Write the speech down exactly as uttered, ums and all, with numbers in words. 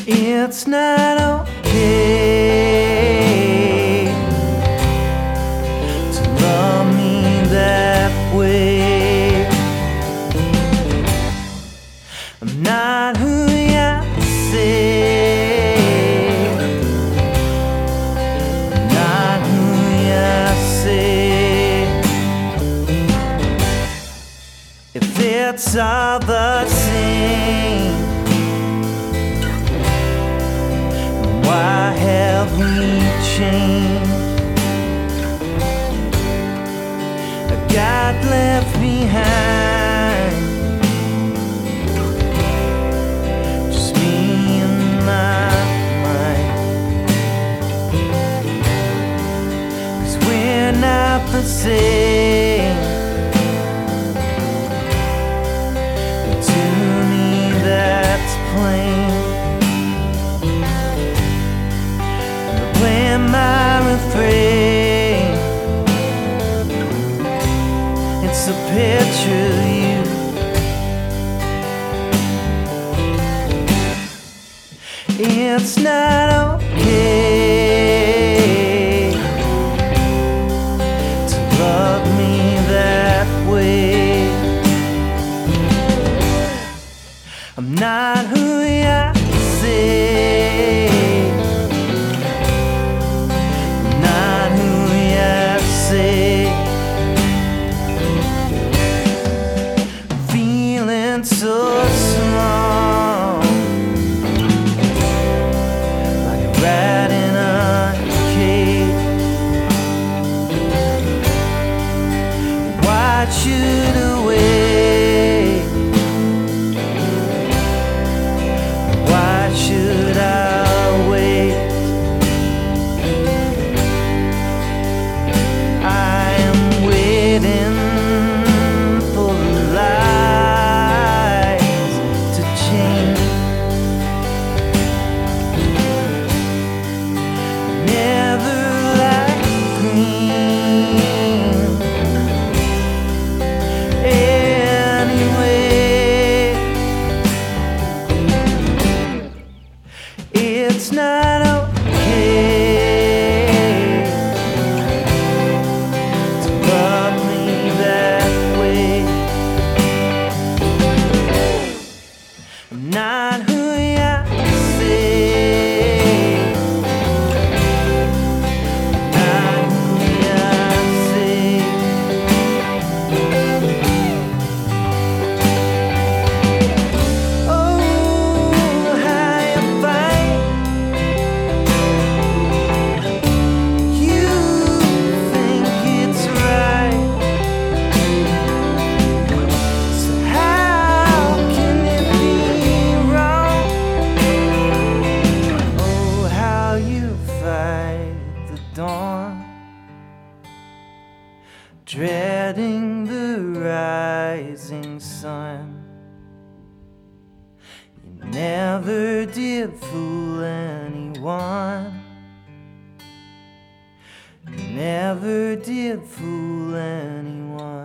It's not okay to love me that way. I'm not who you say, I'm not who you say. If it's all the same, why have we changed? I got left behind, just me and my mind. 'Cause we're not the same. And to me that's plain. Playing my refrain, it's a picture of you. It's not okay to love me that way. I'm not who you say, feeling so small, like a rat in a cage. Why should I wait? Why should I wait? I am waiting for lies to change. Never like green anyway. It's not okay to love me that way. I'm not who you say, not who you say. Oh, how you fight, you think it's right, so how can it be wrong? Oh, how you fight the dawn, dreading the rising sun. You never did fool anyone, you never did fool anyone.